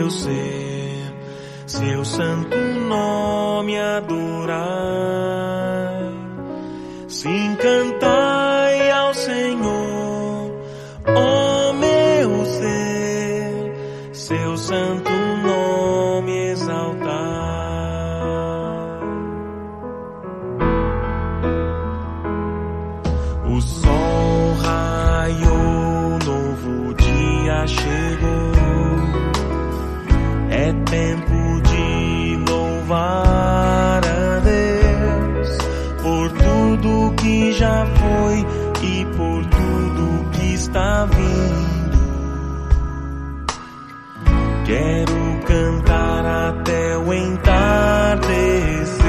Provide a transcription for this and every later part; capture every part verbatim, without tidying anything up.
meu ser, seu santo nome adorai. Sim, cantai ao Senhor, ó meu ser, seu santo nome exaltai. O sol raiou, novo dia chegou, é tempo de louvar a Deus por tudo que já foi e por tudo que está vindo. Quero cantar até o entardecer.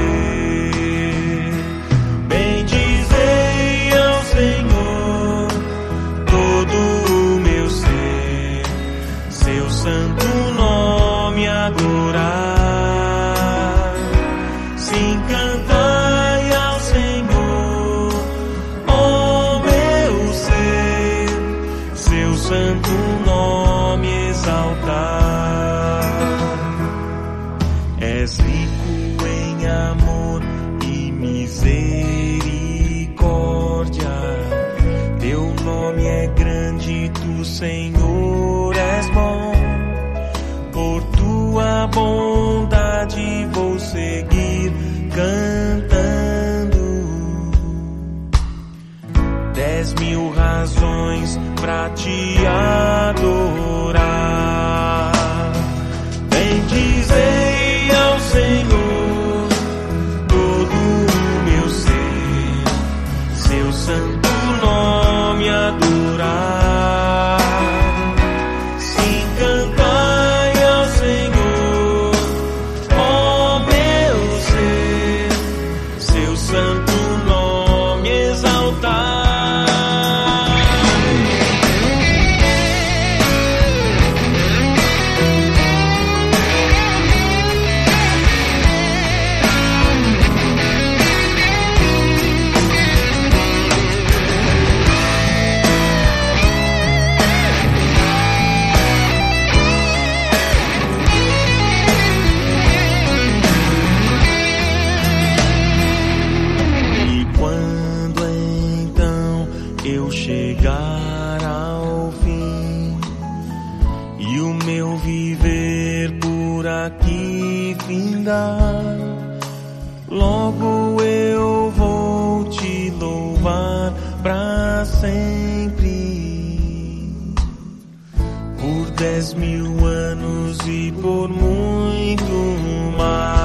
Bendizei ao Senhor todo o meu ser, seu santo nome adorar. Sim, cantai ao Senhor, ó meu ser, seu santo nome exaltar. És rico em amor e misericórdia, teu nome é grande, tu, Senhor, és bom. Por tua bondade vou seguir cantando. Dez mil razões pra te adorar. Bendizei ao Senhor todo o meu ser, seu santo nome adorar. Sim, cantai ao Senhor, ó meu ser, seu santo nome exaltar. Eu chegar ao fim e o meu viver por aqui findar, logo eu vou te louvar pra sempre, por dez mil anos e por muito mais.